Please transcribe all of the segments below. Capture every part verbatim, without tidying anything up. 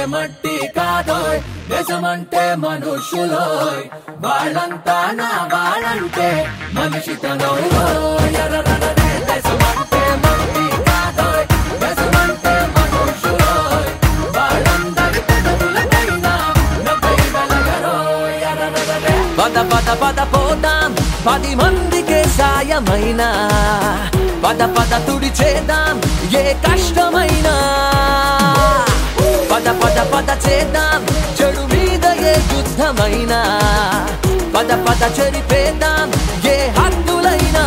మట్టి కాదోయ్ దేశమంటే మనుషులోయ్ వాళ్ళంతా నా వాళ్ళంటే మనిషితనోయ్ ఎర్రరరరే దేశమంటే మట్టి కాదోయ్ దేశమంటే మనుషులోయ్ వాళ్ళందరి పెదవులకైనా నవ్వై వెలగరోయ్ ఎర్రరరరే పద పద పద పోదాం పది మందికే సాయమైనా పద పద తుడిచేద్దాం ఏ కష్టమైనా పద పద పద చేద్దాం చెడు మీద ఏ యుద్ధమైనా పద పద చెరిపేద్దాం ఏ హద్దులైనా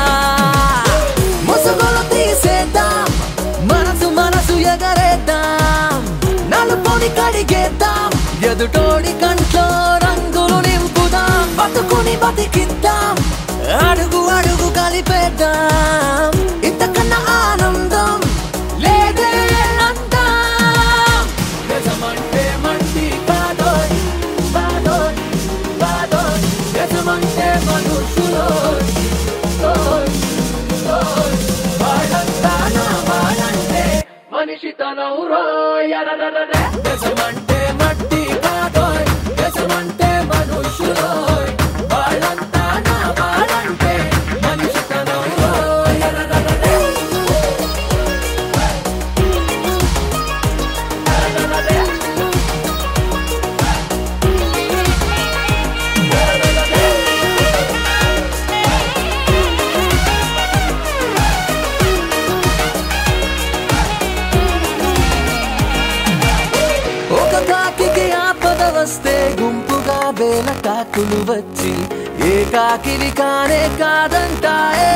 ముసుగులు తీసేద్దాం మనసు మనసు ఎగరేద్దాం నలుపుని కడిగేద్దాం ఎదుటోడి కంట్లో రంగులు నింపుదాం బతుకుని బతికిద్దాం అడుగు అడుగు కలిపేద్దాం ఇంతకన్నా ఆనందం లేదే అందాం దేశమంటే మట్టి కాదోయ్ కాదోయ్ కాదోయ్ దేశమంటే మనుషులోయ్ ఓయ్ ఓయ్ వాళ్ళంతా నా వాళ్ళంటే మనిషితనోయ్ ఎర్రరరరే దేశమంటే మట్టి కాదోయ్ దేశమంటే మనుషులోయ్ వాళ్ళంతా నా వాళ్ళంటే మనిషితనోయ్ ఎర్రరరరే ఒక కాకికి ఆపద వస్తే గుంపుగా వేల కాకులు వచ్చి ఏ కాకివి కానే కాదంటాయే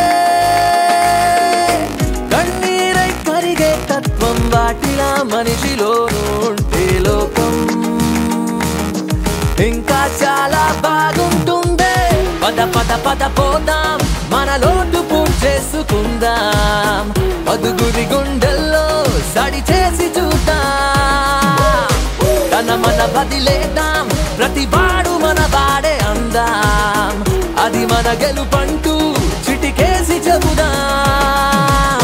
కన్నీరై కరిగే తత్వం వాటిలా మనిషిలోనూ ఉంటే లోకం ఇంకా చాలా బాగుంటుందే పద పద పద పోదాం మన లోటు పూడ్చేసుకుందాం పదుగురి గుండెల్లో సడి చేసి చూద్దాం తన మన బదిలేద్దాం ప్రతి వాడు మన వాడే అందాం అది మన గెలుపంటూ చిటికేసి చెబుదాం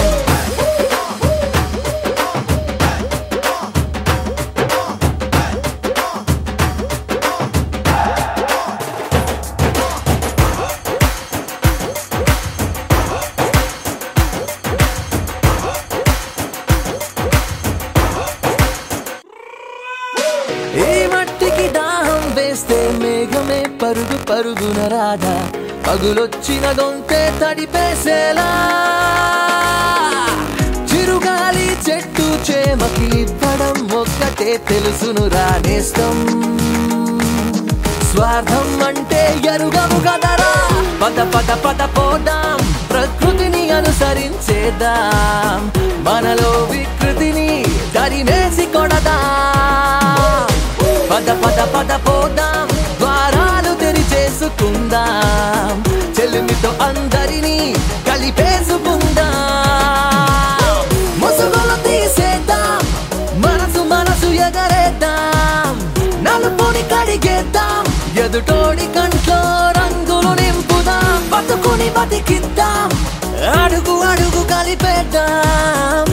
ఈ మట్టికి దాహం వేస్తే మేఘమే పరుగు పరుగున రాదా పగులొచ్చిన గొంతే తడిపేసేలా చిరుగాలి చెట్టు చేమకి ఇవ్వడం ఒక్కటే తెలుసును రానేస్తం స్వార్థం అంటే ఎరుగము కదరా పద పద పద పోదాం ప్రకృతిని అనుసరించేద్దాం మనలో వికృతిని తరిమేసి కొడదాం పద పద పద పోదాం ద్వారాలు తెరిచేసుకుందాం చెలిమితో అందరినీ కలిపేసుకుందాం ముసుగులు తీసేద్దాం మనసు మనసు ఎగరేద్దాం నలుపుని కడిగేద్దాం ఎదుటోడి కంట్లో రంగులు నింపుదాం బతుకుని బతికిద్దాం అడుగు అడుగు కలిపేద్దాం